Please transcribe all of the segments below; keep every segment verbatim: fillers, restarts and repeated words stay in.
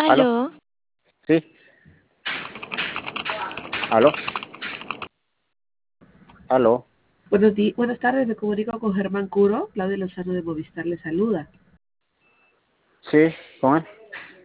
¿Aló? Aló, ¿Sí? ¿Aló? ¿Aló? Buenos días, buenas tardes, me comunico con Germán Curo, Claudia Lozano de Movistar le saluda. ¿Sí? ¿Con él?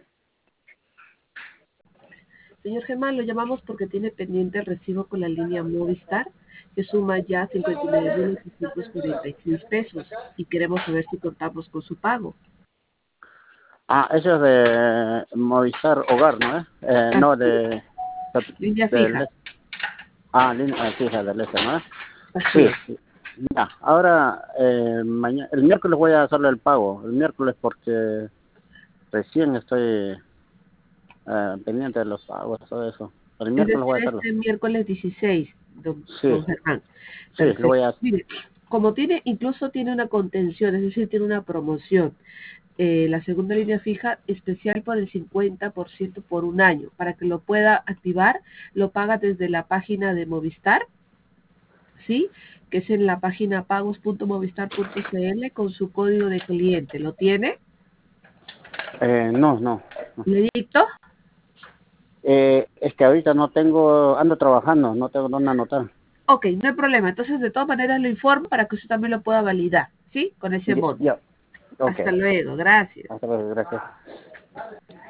Señor Germán, lo llamamos porque tiene pendiente el recibo con la línea Movistar, que suma ya cincuenta y nueve mil ochocientos cuarenta y seis pesos, y queremos saber si contamos con su pago. Ah, eso es de Movistar Hogar, ¿no es? Eh, no, Así, de... línea del fija. ah, línea ah, fija del este, ¿no es? Así Sí, es. sí. Ya, ahora, eh, mañana, el miércoles voy a hacerle el pago. El miércoles porque recién estoy eh, pendiente de los pagos, todo eso. El Es miércoles decir, voy a hacerlo. este miércoles dieciséis, don, Sí, don Germán. sí, lo voy Perfecto. a... Mire, como tiene, incluso tiene una contención, es decir, tiene una promoción. Eh, la segunda línea fija especial por el cincuenta por ciento por un año. Para que lo pueda activar, lo paga desde la página de Movistar, ¿sí? Que es en la página pagos punto movistar punto cl con su código de cliente. ¿Lo tiene? Eh, no, no. no. ¿Le dicto? Eh, es que ahorita no tengo, ando trabajando, no tengo dónde anotar. Ok, no hay problema. Entonces, de todas maneras, lo informo para que usted también lo pueda validar, ¿sí? Con ese Ya, monto. ya. Ok. Hasta luego. Gracias. Hasta luego, gracias.